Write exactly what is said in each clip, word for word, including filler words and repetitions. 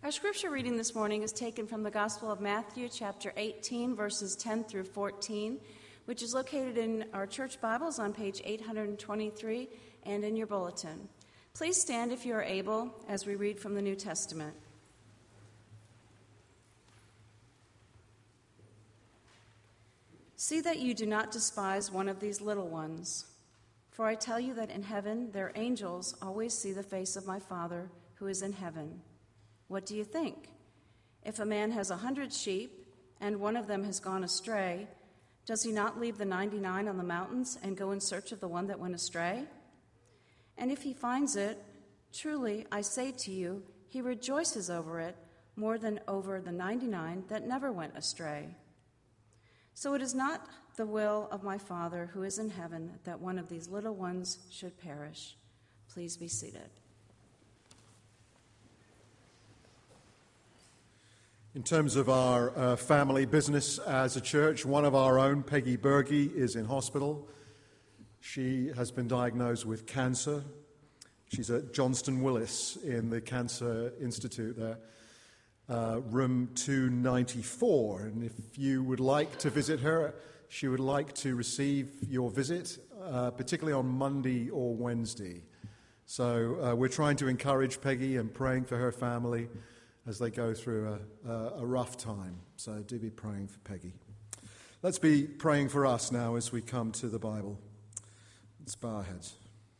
Our scripture reading this morning is taken from the Gospel of Matthew, chapter eighteen, verses ten through fourteen, which is located in our church Bibles on page eight hundred twenty-three and in your bulletin. Please stand if you are able as we read from the New Testament. See that you do not despise one of these little ones, for I tell you that in heaven their angels always see the face of my Father who is in heaven. What do you think? If a man has a hundred sheep and one of them has gone astray, does he not leave the ninety-nine on the mountains and go in search of the one that went astray? And if he finds it, truly, I say to you, he rejoices over it more than over the ninety-nine that never went astray. So it is not the will of my Father who is in heaven that one of these little ones should perish. Please be seated. In terms of our uh, family business as a church, one of our own, Peggy Berge, is in hospital. She has been diagnosed with cancer. She's at Johnston Willis in the Cancer Institute there, uh, room two ninety-four. And if you would like to visit her, she would like to receive your visit, uh, particularly on Monday or Wednesday. So uh, we're trying to encourage Peggy and praying for her family as they go through a, a, a rough time. So do be praying for Peggy. Let's be praying for us now as we come to the Bible. Let's bow our heads.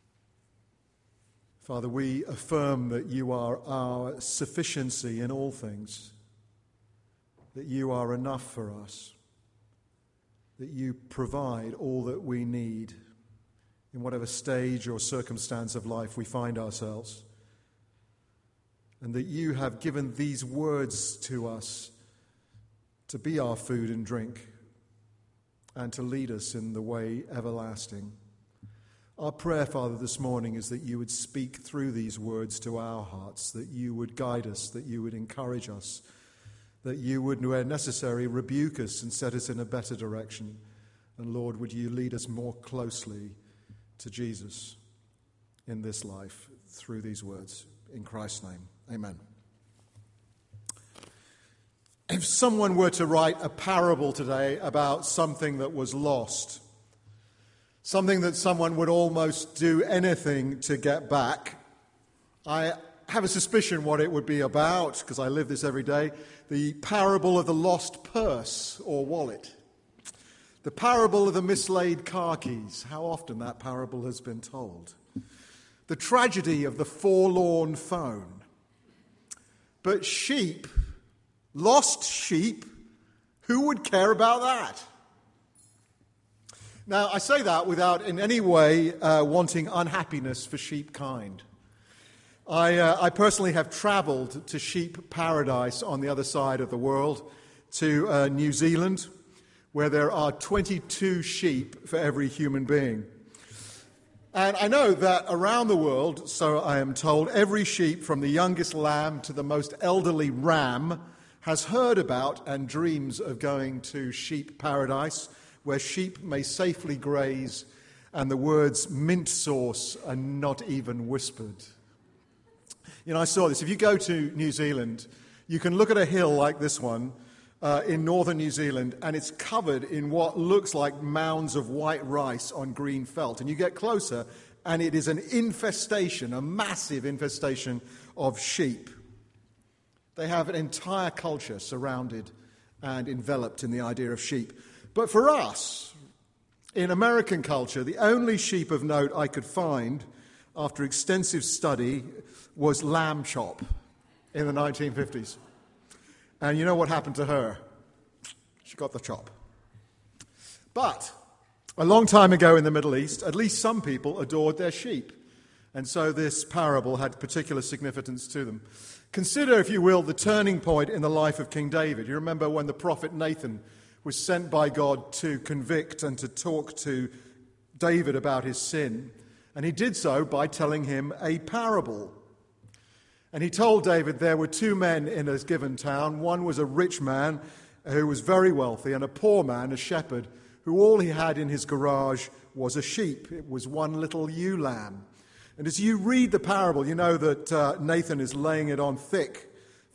Father, we affirm that you are our sufficiency in all things, that you are enough for us, that you provide all that we need in whatever stage or circumstance of life we find ourselves, and that you have given these words to us to be our food and drink and to lead us in the way everlasting. Our prayer, Father, this morning is that you would speak through these words to our hearts, that you would guide us, that you would encourage us, that you would, where necessary, rebuke us and set us in a better direction. And Lord, would you lead us more closely to Jesus in this life through these words. In Christ's name, amen. If someone were to write a parable today about something that was lost, something that someone would almost do anything to get back, I have a suspicion what it would be about, because I live this every day. The parable of the lost purse or wallet. The parable of the mislaid car keys. How often that parable has been told. The tragedy of the forlorn phone. But sheep, lost sheep, who would care about that? Now, I say that without in any way uh, wanting unhappiness for sheep kind. I, uh, I personally have travelled to sheep paradise on the other side of the world, to uh, New Zealand, where there are twenty-two sheep for every human being. And I know that around the world, so I am told, every sheep from the youngest lamb to the most elderly ram has heard about and dreams of going to sheep paradise, where sheep may safely graze and the words mint sauce are not even whispered. You know, I saw this. If you go to New Zealand, you can look at a hill like this one uh, in northern New Zealand, and it's covered in what looks like mounds of white rice on green felt. And you get closer, and it is an infestation, a massive infestation of sheep. They have an entire culture surrounded and enveloped in the idea of sheep. But for us, in American culture, the only sheep of note I could find after extensive study was Lamb Chop in the nineteen fifties. And you know what happened to her? She got the chop. But a long time ago in the Middle East, at least some people adored their sheep. And so this parable had particular significance to them. Consider, if you will, the turning point in the life of King David. You remember when the prophet Nathan was sent by God to convict and to talk to David about his sin. And he did so by telling him a parable. And he told David there were two men in a given town. One was a rich man who was very wealthy, and a poor man, a shepherd, who all he had in his garage was a sheep. It was one little ewe lamb. And as you read the parable, you know that uh, Nathan is laying it on thick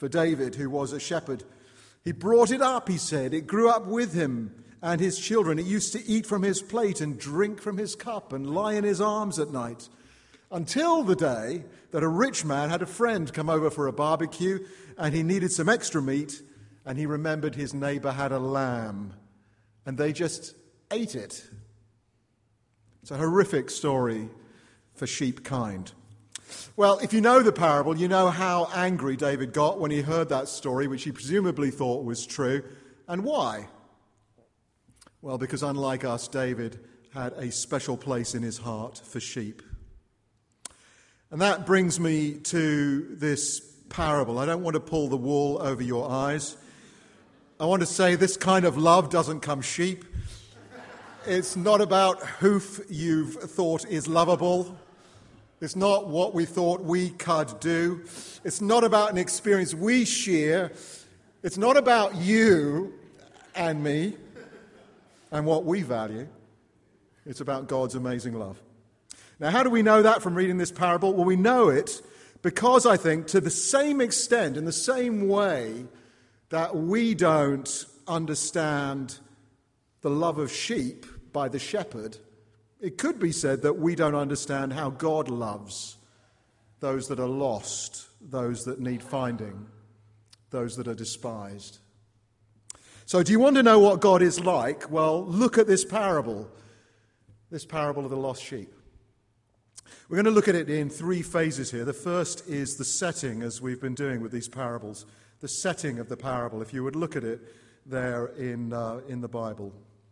for David, who was a shepherd. He brought it up, he said. It grew up with him and his children. It used to eat from his plate and drink from his cup and lie in his arms at night, until the day that a rich man had a friend come over for a barbecue and he needed some extra meat, and he remembered his neighbor had a lamb, and they just ate it. It's a horrific story for sheep kind. Well, if you know the parable, you know how angry David got when he heard that story, which he presumably thought was true. And why? Well, because unlike us, David had a special place in his heart for sheep. And that brings me to this parable. I don't want to pull the wool over your eyes. I want to say this kind of love doesn't come cheap. It's not about hoof you've thought is lovable. It's not what we thought we could do. It's not about an experience we share. It's not about you and me and what we value. It's about God's amazing love. Now, how do we know that from reading this parable? Well, we know it because, I think, to the same extent, in the same way that we don't understand the love of sheep by the shepherd, it could be said that we don't understand how God loves those that are lost, those that need finding, those that are despised. So do you want to know what God is like? Well, look at this parable, this parable of the lost sheep. We're going to look at it in three phases here. The first is the setting, as we've been doing with these parables, the setting of the parable, if you would look at it there in, uh, in the Bible.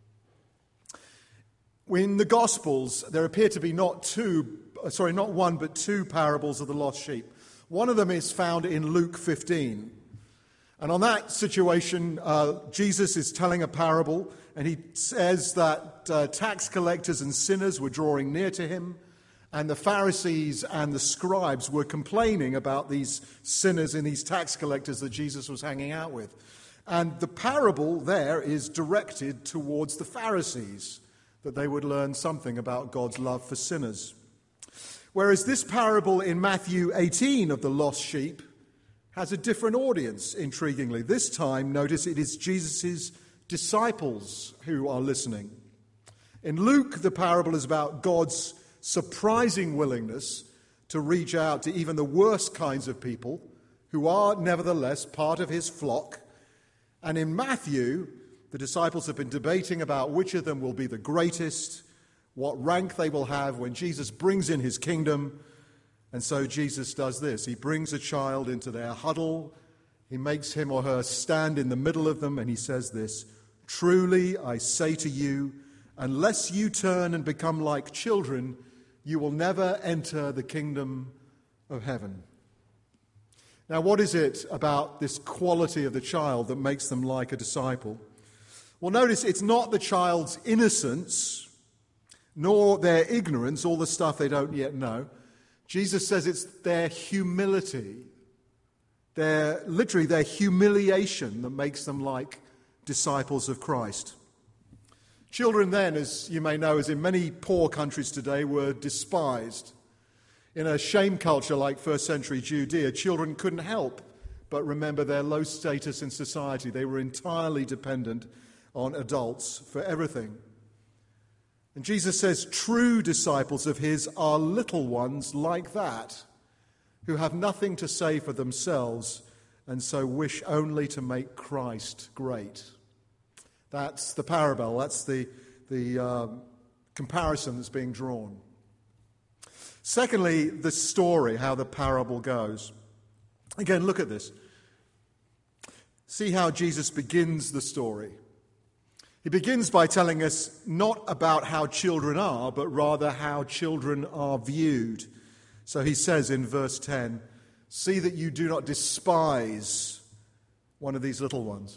In the Gospels, there appear to be not two, sorry, not one, but two parables of the lost sheep. One of them is found in Luke fifteen. And on that situation, uh, Jesus is telling a parable, and he says that uh, tax collectors and sinners were drawing near to him, and the Pharisees and the scribes were complaining about these sinners and these tax collectors that Jesus was hanging out with. And the parable there is directed towards the Pharisees, that they would learn something about God's love for sinners. Whereas this parable in Matthew eighteen of the lost sheep has a different audience, intriguingly. This time, notice, it is Jesus' disciples who are listening. In Luke, the parable is about God's surprising willingness to reach out to even the worst kinds of people who are nevertheless part of his flock. And in Matthew, the disciples have been debating about which of them will be the greatest, what rank they will have when Jesus brings in his kingdom. And so Jesus does this. He brings a child into their huddle. He makes him or her stand in the middle of them, and he says this: "Truly, I say to you, unless you turn and become like children, you will never enter the kingdom of heaven." Now, what is it about this quality of the child that makes them like a disciple? Well, notice it's not the child's innocence, nor their ignorance, all the stuff they don't yet know. Jesus says it's their humility, their, literally their humiliation that makes them like disciples of Christ. Children then, as you may know, as in many poor countries today, were despised. In a shame culture like first century Judea, children couldn't help but remember their low status in society. They were entirely dependent on adults for everything. And Jesus says true disciples of his are little ones like that, who have nothing to say for themselves and so wish only to make Christ great. That's the parable, that's the, the uh, comparison that's being drawn. Secondly, the story, how the parable goes. Again, look at this. See how Jesus begins the story. He begins by telling us not about how children are, but rather how children are viewed. So he says in verse ten, "See that you do not despise one of these little ones."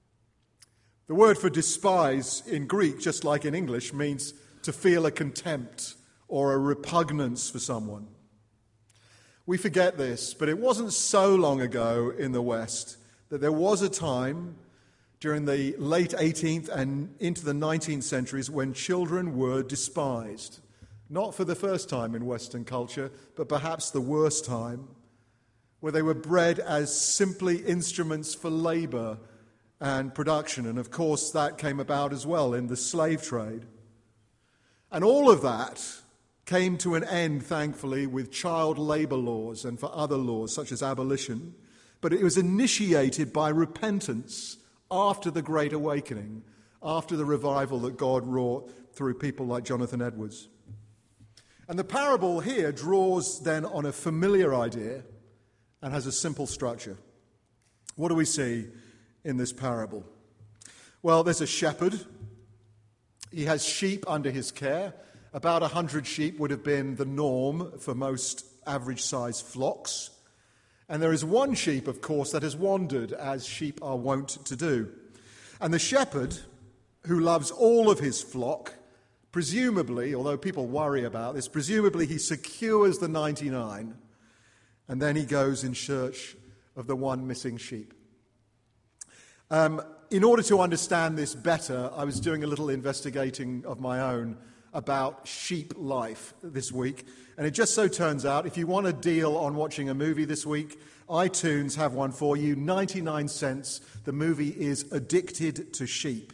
The word for despise in Greek, just like in English, means to feel a contempt or a repugnance for someone. We forget this, but it wasn't so long ago in the West that there was a time during the late eighteenth and into the nineteenth centuries when children were despised. Not for the first time in Western culture, but perhaps the worst time. where they were bred as simply instruments for labor and production. And of course, that came about as well in the slave trade. And all of that came to an end, thankfully, with child labor laws and for other laws, such as abolition. But it was initiated by repentance after the Great Awakening, after the revival that God wrought through people like Jonathan Edwards. And the parable here draws then on a familiar idea and has a simple structure. What do we see in this parable? Well, there's a shepherd. He has sheep under his care. About a hundred sheep would have been the norm for most average-sized flocks. And there is one sheep, of course, that has wandered, as sheep are wont to do. And the shepherd, who loves all of his flock, presumably, although people worry about this, presumably he secures the ninety-nine, and then he goes in search of the one missing sheep. Um, in order to understand this better, I was doing a little investigating of my own about sheep life this week. And it just so turns out, if you want a deal on watching a movie this week, iTunes have one for you, ninety-nine cents. The movie is Addicted to Sheep.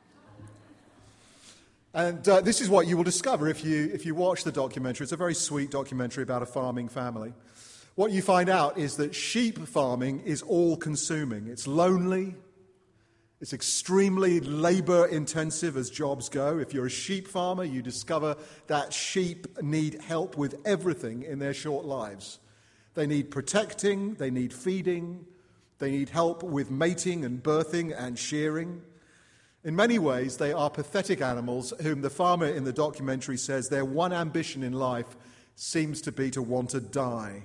And uh, this is what you will discover if you, if you watch the documentary. It's a very sweet documentary about a farming family. What you find out is that sheep farming is all-consuming. It's lonely. It's extremely labor-intensive as jobs go. If you're a sheep farmer, you discover that sheep need help with everything in their short lives. They need protecting, they need feeding, they need help with mating and birthing and shearing. In many ways, they are pathetic animals whom the farmer in the documentary says their one ambition in life seems to be to want to die.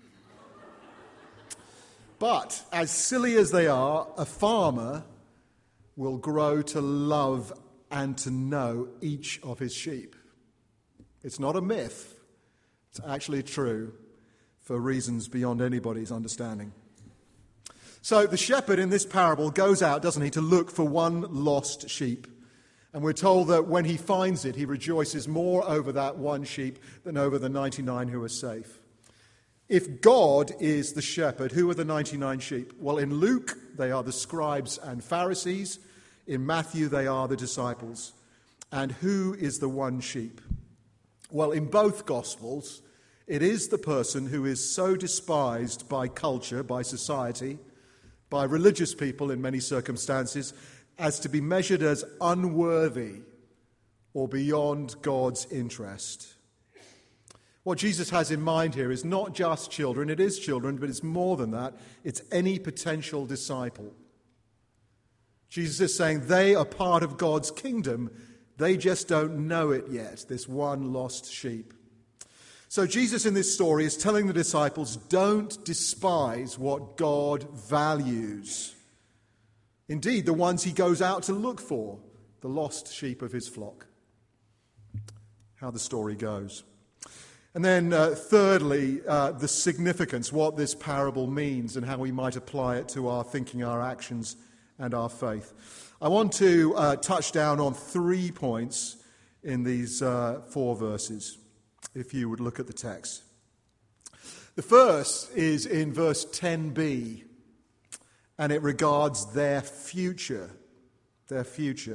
But, as silly as they are, a farmer will grow to love and to know each of his sheep. It's not a myth. It's actually true for reasons beyond anybody's understanding. So the shepherd in this parable goes out, doesn't he, to look for one lost sheep. And we're told that when he finds it, he rejoices more over that one sheep than over the ninety-nine who are safe. If God is the shepherd, who are the ninety-nine sheep? Well, in Luke, they are the scribes and Pharisees. In Matthew, they are the disciples. And who is the one sheep? Well, in both Gospels, it is the person who is so despised by culture, by society, by religious people in many circumstances, as to be measured as unworthy or beyond God's interest. What Jesus has in mind here is not just children, it is children, but it's more than that. It's any potential disciple. Jesus is saying they are part of God's kingdom, they just don't know it yet, this one lost sheep. So Jesus in this story is telling the disciples, don't despise what God values. Indeed, the ones he goes out to look for, the lost sheep of his flock. How the story goes. And then uh, thirdly, uh, the significance, what this parable means and how we might apply it to our thinking, our actions, and our faith. I want to uh, touch down on three points in these uh, four verses, if you would look at the text. The first is in verse ten b, and it regards their future, their future.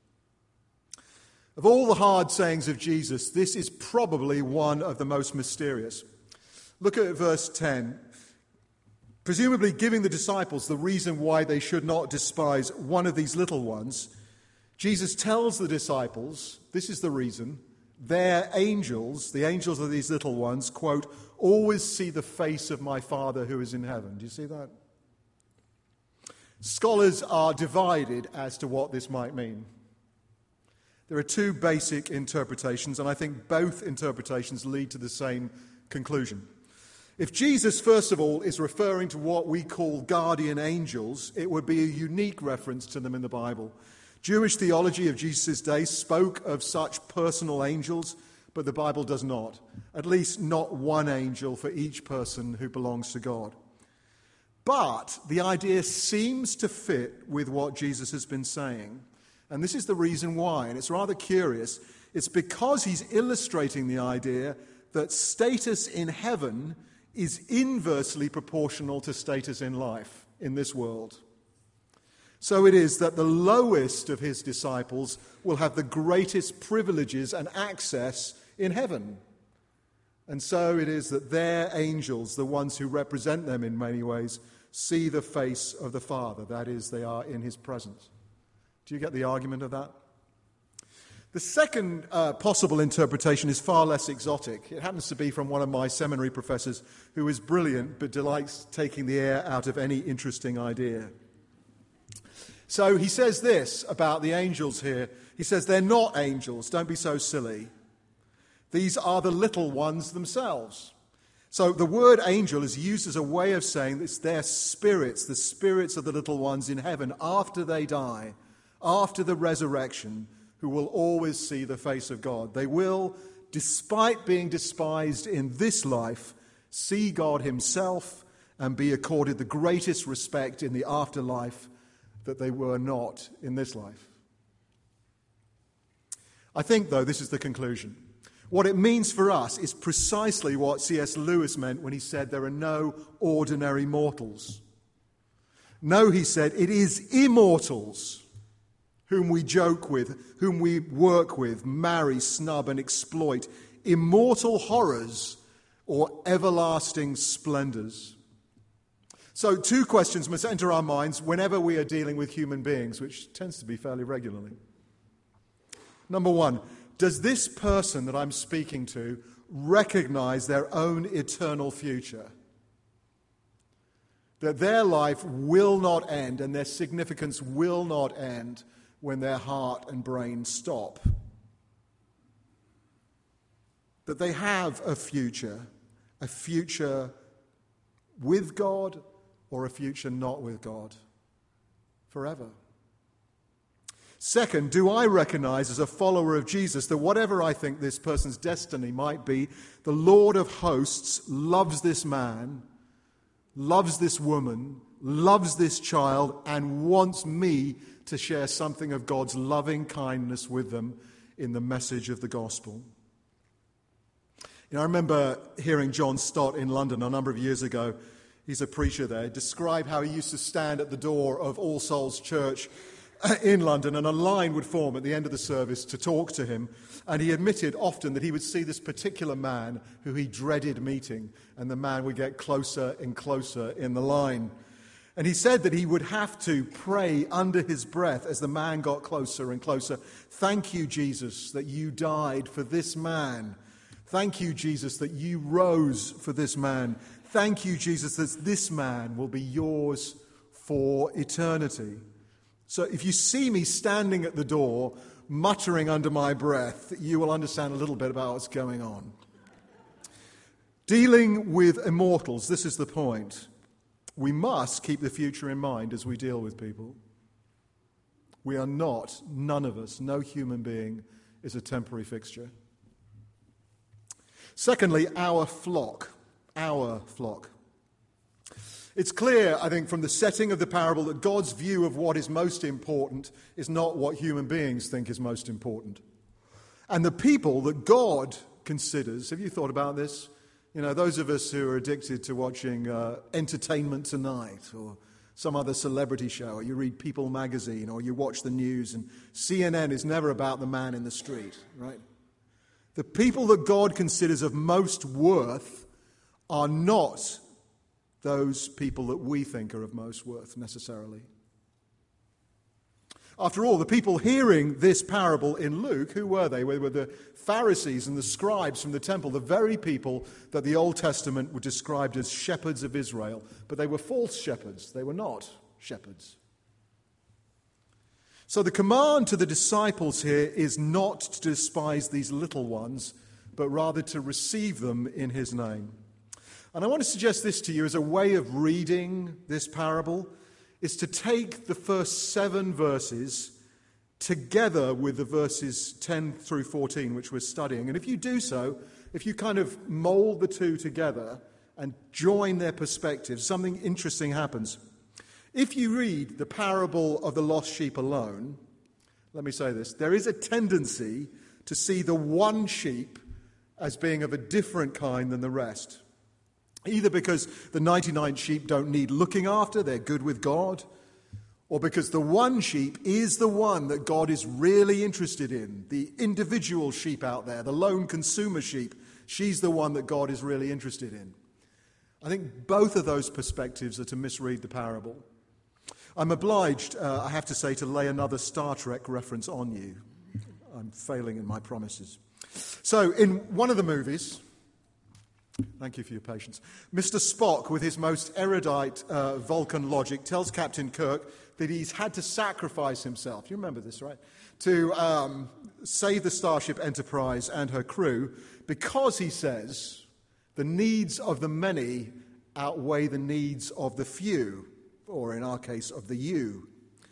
Of all the hard sayings of Jesus, this is probably one of the most mysterious. Look at verse ten. Presumably giving the disciples the reason why they should not despise one of these little ones, Jesus tells the disciples, this is the reason, their angels, the angels of these little ones, quote, always see the face of my Father who is in heaven. Do you see that? Scholars are divided as to what this might mean. There are two basic interpretations, and I think both interpretations lead to the same conclusion. If Jesus, first of all, is referring to what we call guardian angels, it would be a unique reference to them in the Bible. Jewish theology of Jesus' day spoke of such personal angels, but the Bible does not. At least not one angel for each person who belongs to God. But the idea seems to fit with what Jesus has been saying. And this is the reason why, and it's rather curious. It's because he's illustrating the idea that status in heaven is inversely proportional to status in life in this world. So it is that the lowest of his disciples will have the greatest privileges and access in heaven. And so it is that their angels, the ones who represent them in many ways, see the face of the Father. That is, they are in his presence. Do you get the argument of that? The second uh, possible interpretation is far less exotic. It happens to be from one of my seminary professors who is brilliant but delights taking the air out of any interesting idea. So he says this about the angels here. He says, they're not angels. Don't be so silly. These are the little ones themselves. So the word angel is used as a way of saying that it's their spirits, the spirits of the little ones in heaven after they die, after the resurrection, who will always see the face of God. They will, despite being despised in this life, see God himself and be accorded the greatest respect in the afterlife that they were not in this life. I think, though, this is the conclusion. What it means for us is precisely what C S Lewis meant when he said there are no ordinary mortals. No, he said, it is immortals whom we joke with, whom we work with, marry, snub, and exploit, immortal horrors or everlasting splendors. So two questions must enter our minds whenever we are dealing with human beings, which tends to be fairly regularly. Number one, does this person that I'm speaking to recognize their own eternal future? That their life will not end and their significance will not end when their heart and brain stop. That they have a future, a future with God or a future not with God, forever. Second, do I recognize as a follower of Jesus that whatever I think this person's destiny might be, the Lord of hosts loves this man, loves this woman, loves this child, and wants me to share something of God's loving kindness with them in the message of the gospel. You know, I remember hearing John Stott in London a number of years ago. He's a preacher there. Describe how he used to stand at the door of All Souls Church in London, and a line would form at the end of the service to talk to him. And he admitted often that he would see this particular man who he dreaded meeting, and the man would get closer and closer in the line. And he said that he would have to pray under his breath as the man got closer and closer, "Thank you, Jesus, that you died for this man. Thank you, Jesus, that you rose for this man. Thank you, Jesus, that this man will be yours for eternity." So if you see me standing at the door, muttering under my breath, you will understand a little bit about what's going on. Dealing with immortals, this is the point. We must keep the future in mind as we deal with people. We are not, none of us, no human being is a temporary fixture. Secondly, our flock. Our flock. It's clear, I think, from the setting of the parable that God's view of what is most important is not what human beings think is most important. And the people that God considers, have you thought about this? You know, those of us who are addicted to watching uh, Entertainment Tonight or some other celebrity show, or you read People magazine, or you watch the news, and C N N is never about the man in the street, right? The people that God considers of most worth are not those people that we think are of most worth necessarily. After all, the people hearing this parable in Luke, who were they? They were the Pharisees and the scribes from the temple, the very people that the Old Testament would describe as shepherds of Israel. But they were false shepherds. They were not shepherds. So the command to the disciples here is not to despise these little ones, but rather to receive them in his name. And I want to suggest this to you as a way of reading this parable, is to take the first seven verses together with the verses ten through fourteen, which we're studying. And if you do so, if you kind of mold the two together and join their perspectives, something interesting happens. If you read the parable of the lost sheep alone, let me say this, there is a tendency to see the one sheep as being of a different kind than the rest. Either because the ninety-nine sheep don't need looking after, they're good with God, or because the one sheep is the one that God is really interested in, the individual sheep out there, the lone consumer sheep. She's the one that God is really interested in. I think both of those perspectives are to misread the parable. I'm obliged, uh, I have to say, to lay another Star Trek reference on you. I'm failing in my promises. So, in one of the movies, thank you for your patience, Mister Spock, with his most erudite uh, Vulcan logic, tells Captain Kirk that he's had to sacrifice himself. You remember this, right? To um, save the Starship Enterprise and her crew, because, he says, the needs of the many outweigh the needs of the few, or in our case, of the you.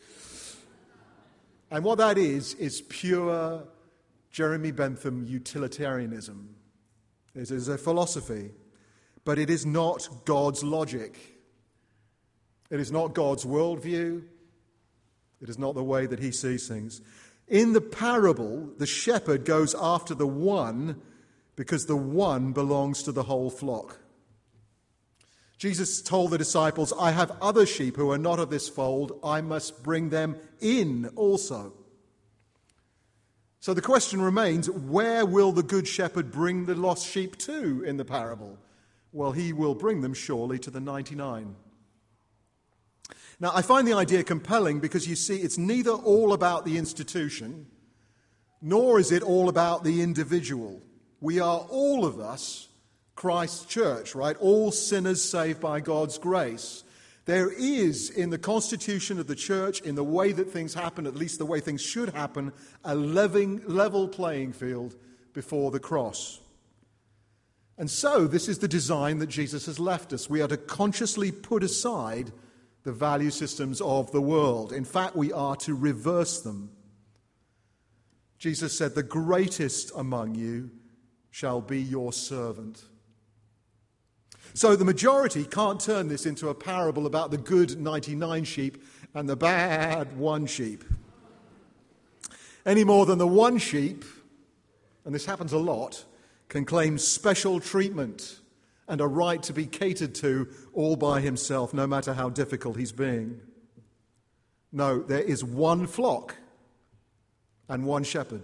And what that is, is pure Jeremy Bentham utilitarianism. It is a philosophy, but it is not God's logic. It is not God's worldview. It is not the way that he sees things. In the parable, the shepherd goes after the one because the one belongs to the whole flock. Jesus told the disciples, I have other sheep who are not of this fold. I must bring them in also. So the question remains, where will the good shepherd bring the lost sheep to in the parable? Well, he will bring them surely to the ninety-nine. Now, I find the idea compelling because, you see, it's neither all about the institution, nor is it all about the individual. We are, all of us, Christ's church, right? All sinners saved by God's grace. There is, in the constitution of the church, in the way that things happen, at least the way things should happen, a living, level playing field before the cross. And so, this is the design that Jesus has left us. We are to consciously put aside the value systems of the world. In fact, we are to reverse them. Jesus said, the greatest among you shall be your servant. So the majority can't turn this into a parable about the good ninety-nine sheep and the bad one sheep. Any more than the one sheep, and this happens a lot, can claim special treatment and a right to be catered to all by himself, no matter how difficult he's being. No, there is one flock and one shepherd.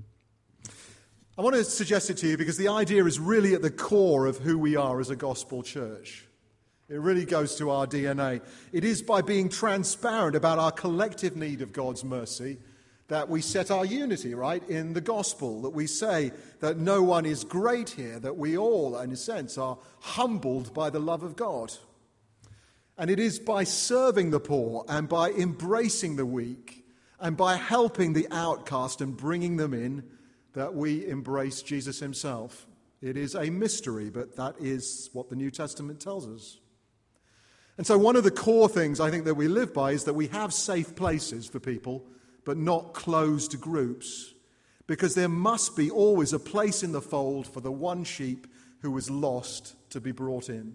I want to suggest it to you because the idea is really at the core of who we are as a gospel church. It really goes to our D N A. It is by being transparent about our collective need of God's mercy that we set our unity, right, in the gospel, that we say that no one is great here, that we all, in a sense, are humbled by the love of God. And it is by serving the poor and by embracing the weak and by helping the outcast and bringing them in that we embrace Jesus himself. It is a mystery, but that is what the New Testament tells us. And so one of the core things I think that we live by is that we have safe places for people, but not closed groups, because there must be always a place in the fold for the one sheep who was lost to be brought in.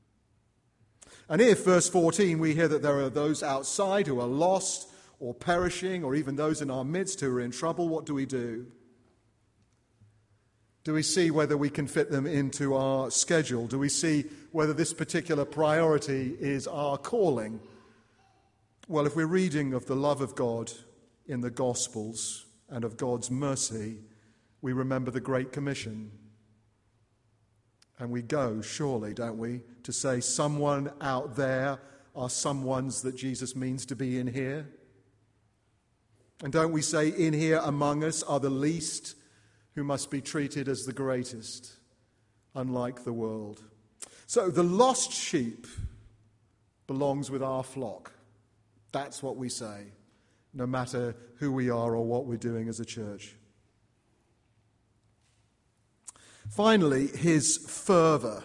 And if, verse fourteen, we hear that there are those outside who are lost or perishing, or even those in our midst who are in trouble, what do we do? Do we see whether we can fit them into our schedule? Do we see whether this particular priority is our calling? Well, if we're reading of the love of God in the Gospels and of God's mercy, we remember the Great Commission. And we go, surely, don't we, to say someone out there are some ones that Jesus means to be in here? And don't we say in here among us are the least who must be treated as the greatest, unlike the world? So the lost sheep belongs with our flock. That's what we say, no matter who we are or what we're doing as a church. Finally, his fervour.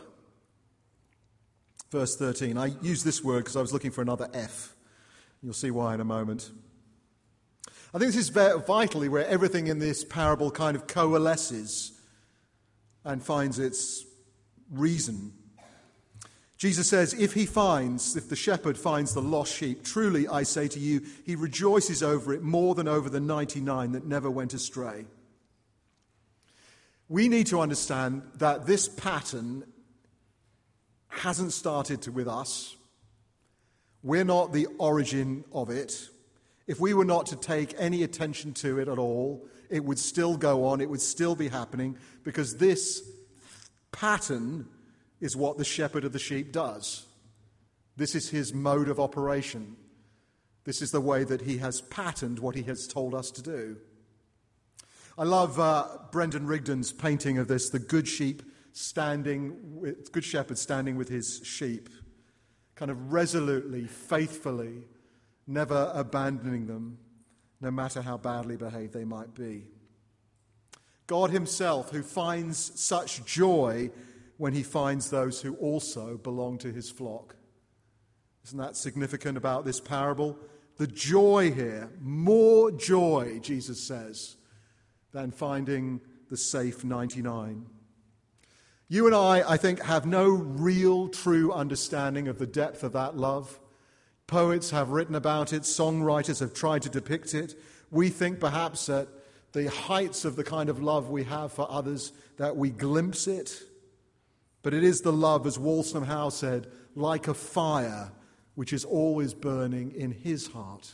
Verse thirteen. I use this word because I was looking for another F. You'll see why in a moment. I think this is vitally where everything in this parable kind of coalesces and finds its reason. Jesus says, if he finds, if the shepherd finds the lost sheep, truly I say to you, he rejoices over it more than over the ninety-nine that never went astray. We need to understand that this pattern hasn't started to, with us. We're not the origin of it. If we were not to take any attention to it at all, it would still go on, it would still be happening, because this pattern is what the shepherd of the sheep does. This is his mode of operation. This is the way that he has patterned what he has told us to do. I love uh, Brendan Rigdon's painting of this, the good sheep standing, with, good shepherd standing with his sheep, kind of resolutely, faithfully, never abandoning them, no matter how badly behaved they might be. God himself, who finds such joy when he finds those who also belong to his flock. Isn't that significant about this parable? The joy here, more joy, Jesus says, than finding the safe ninety-nine. You and I, I think, have no real, true understanding of the depth of that love. Poets have written about it, songwriters have tried to depict it. We think perhaps at the heights of the kind of love we have for others that we glimpse it. But it is the love, as Waltham Howe said, like a fire which is always burning in his heart.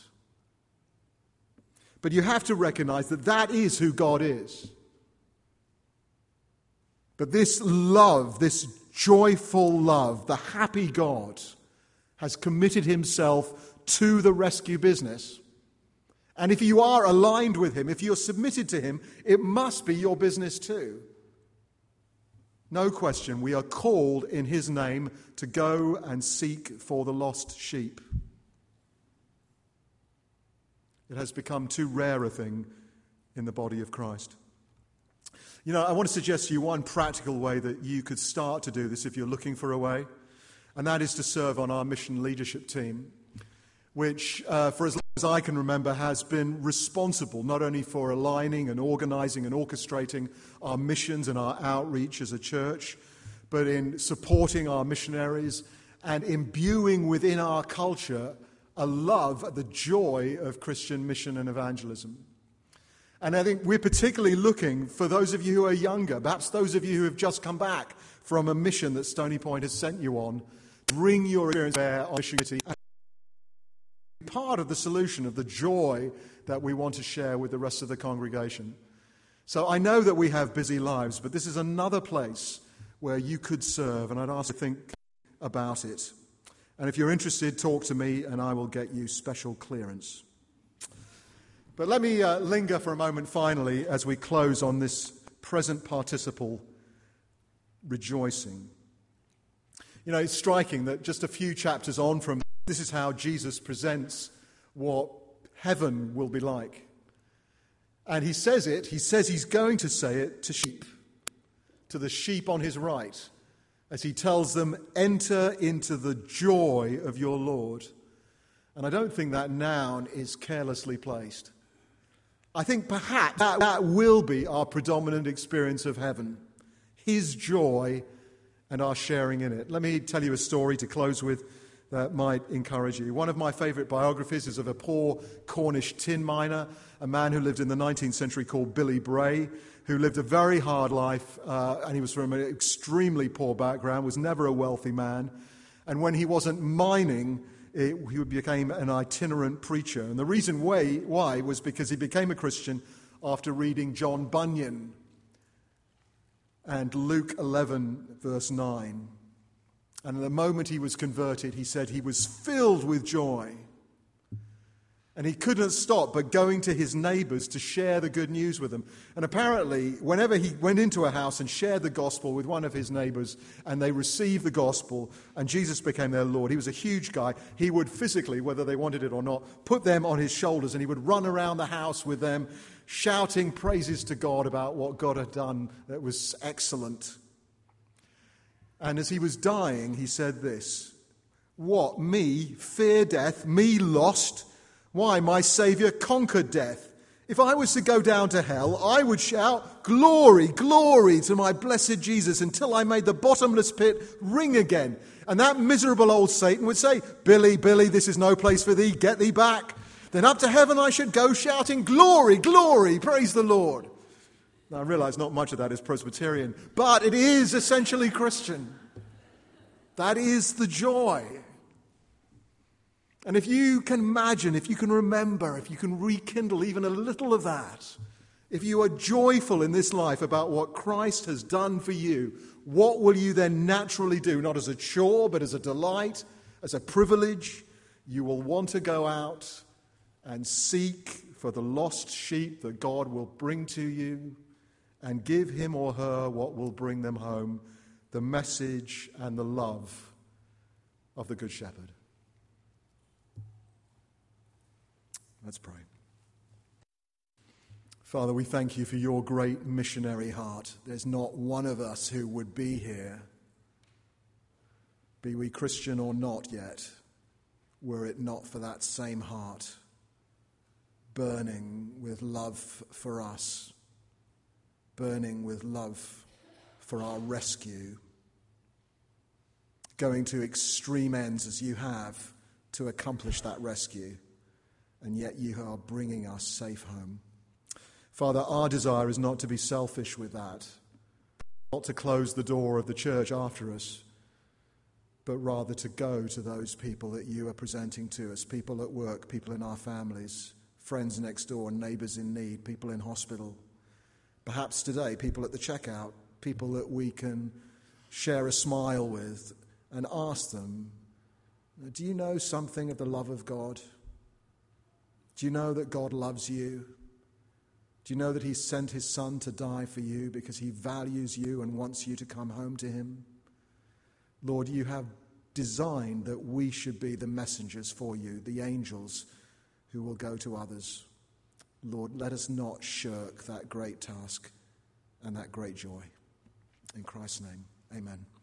But you have to recognize that that is who God is. But this love, this joyful love, the happy God, has committed himself to the rescue business. And if you are aligned with him, if you're submitted to him, it must be your business too. No question, we are called in his name to go and seek for the lost sheep. It has become too rare a thing in the body of Christ. You know, I want to suggest to you one practical way that you could start to do this if you're looking for a way, and that is to serve on our mission leadership team, which, uh, for as long as I can remember, has been responsible not only for aligning and organizing and orchestrating our missions and our outreach as a church, but in supporting our missionaries and imbuing within our culture a love, the joy of Christian mission and evangelism. And I think we're particularly looking for those of you who are younger, perhaps those of you who have just come back from a mission that Stony Point has sent you on, bring your experience there on mission and be part of the solution of the joy that we want to share with the rest of the congregation. So I know that we have busy lives, but this is another place where you could serve, and I'd ask you to think about it. And if you're interested, talk to me and I will get you special clearance. But let me uh, linger for a moment finally as we close on this present participle rejoicing. You know, it's striking that just a few chapters on from this is how Jesus presents what heaven will be like. And he says it, he says he's going to say it to sheep, to the sheep on his right, as he tells them, enter into the joy of your Lord. And I don't think that noun is carelessly placed. I think perhaps that, that will be our predominant experience of heaven, his joy and our sharing in it. Let me tell you a story to close with that might encourage you. One of my favourite biographies is of a poor Cornish tin miner, a man who lived in the nineteenth century called Billy Bray, who lived a very hard life, uh, and he was from an extremely poor background, was never a wealthy man. And when he wasn't mining, it, he became an itinerant preacher. And the reason why, why was because he became a Christian after reading John Bunyan and Luke eleven, verse nine. And at the moment he was converted, he said he was filled with joy. And he couldn't stop but going to his neighbours to share the good news with them. And apparently, whenever he went into a house and shared the gospel with one of his neighbours, and they received the gospel, and Jesus became their Lord, he was a huge guy, he would physically, whether they wanted it or not, put them on his shoulders, and he would run around the house with them, shouting praises to God about what God had done that was excellent. And as he was dying, he said this, "What, me, fear death, me lost? Why, my Saviour conquered death. If I was to go down to hell, I would shout, 'Glory, glory to my blessed Jesus,' until I made the bottomless pit ring again. And that miserable old Satan would say, 'Billy, Billy, this is no place for thee, get thee back.' Then up to heaven I should go shouting, 'Glory, glory, praise the Lord.'" Now I realise not much of that is Presbyterian, but it is essentially Christian. That is the joy. And if you can imagine, if you can remember, if you can rekindle even a little of that, if you are joyful in this life about what Christ has done for you, what will you then naturally do? Not as a chore, but as a delight, as a privilege. You will want to go out and seek for the lost sheep that God will bring to you and give him or her what will bring them home, the message and the love of the Good Shepherd. Let's pray. Father, we thank you for your great missionary heart. There's not one of us who would be here, be we Christian or not yet, were it not for that same heart burning with love for us, burning with love for our rescue, going to extreme ends as you have to accomplish that rescue. And yet you are bringing us safe home. Father, our desire is not to be selfish with that, not to close the door of the church after us, but rather to go to those people that you are presenting to us, people at work, people in our families, friends next door, neighbours in need, people in hospital. Perhaps today, people at the checkout, people that we can share a smile with and ask them, do you know something of the love of God? Do you know that God loves you? Do you know that he sent his son to die for you because he values you and wants you to come home to him? Lord, you have designed that we should be the messengers for you, the angels who will go to others. Lord, let us not shirk that great task and that great joy. In Christ's name, amen.